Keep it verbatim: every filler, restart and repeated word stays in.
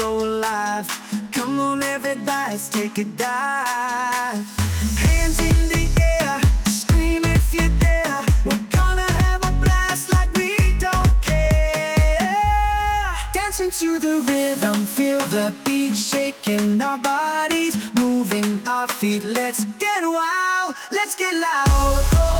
so alive. Come on everybody, let's take a dive. Hands in the air, scream if you dare. We're gonna have a blast like we don't care. Dancing to the rhythm, feel the beat, shaking our bodies, moving our feet. Let's get wild, let's get loud.